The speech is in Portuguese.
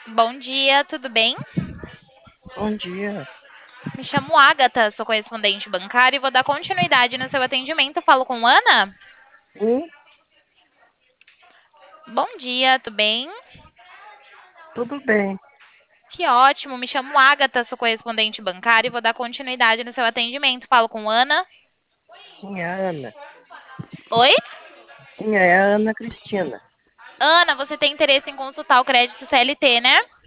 Bom dia, tudo bem? Bom dia. Me chamo Agatha, sou correspondente bancária e vou dar continuidade no seu atendimento. Falo com Ana? Sim, Bom dia, tudo bem? tudo bem. Que ótimo, me chamo Agatha, sou correspondente bancária e vou dar continuidade no seu atendimento. Falo com Ana? Sim, é a Ana. Oi? Sim, é a Ana Cristina. Ana, você tem interesse em consultar o crédito CLT, né?